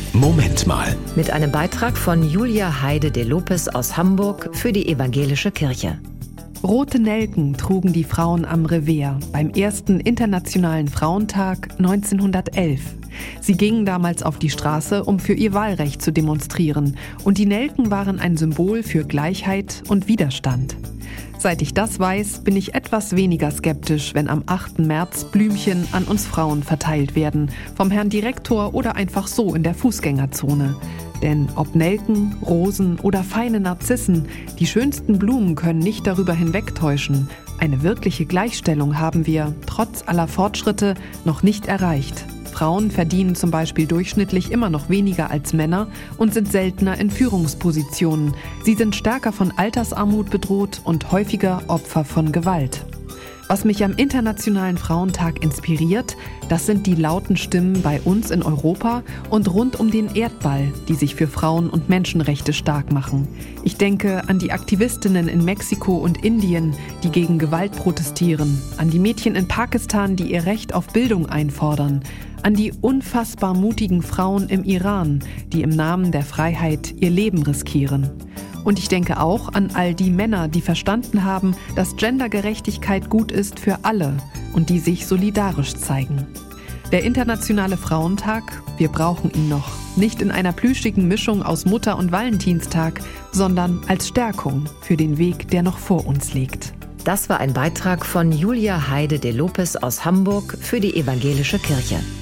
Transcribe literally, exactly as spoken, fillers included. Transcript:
Moment mal. Mit einem Beitrag von Julia Heide de Lopez aus Hamburg für die Evangelische Kirche. Rote Nelken trugen die Frauen am Revier beim ersten Internationalen Frauentag neunzehnhundertelf. Sie gingen damals auf die Straße, um für ihr Wahlrecht zu demonstrieren. Und die Nelken waren ein Symbol für Gleichheit und Widerstand. Seit ich das weiß, bin ich etwas weniger skeptisch, wenn am achten März Blümchen an uns Frauen verteilt werden, vom Herrn Direktor oder einfach so in der Fußgängerzone. Denn ob Nelken, Rosen oder feine Narzissen, die schönsten Blumen können nicht darüber hinwegtäuschen. Eine wirkliche Gleichstellung haben wir, trotz aller Fortschritte, noch nicht erreicht. Frauen verdienen zum Beispiel durchschnittlich immer noch weniger als Männer und sind seltener in Führungspositionen. Sie sind stärker von Altersarmut bedroht und häufiger Opfer von Gewalt. Was mich am Internationalen Frauentag inspiriert, das sind die lauten Stimmen bei uns in Europa und rund um den Erdball, die sich für Frauen- und Menschenrechte stark machen. Ich denke an die Aktivistinnen in Mexiko und Indien, die gegen Gewalt protestieren, an die Mädchen in Pakistan, die ihr Recht auf Bildung einfordern, an die unfassbar mutigen Frauen im Iran, die im Namen der Freiheit ihr Leben riskieren. Und ich denke auch an all die Männer, die verstanden haben, dass Gendergerechtigkeit gut ist für alle und die sich solidarisch zeigen. Der Internationale Frauentag, wir brauchen ihn noch. Nicht in einer plüschigen Mischung aus Mutter- und Valentinstag, sondern als Stärkung für den Weg, der noch vor uns liegt. Das war ein Beitrag von Julia Heide de Lopez aus Hamburg für die Evangelische Kirche.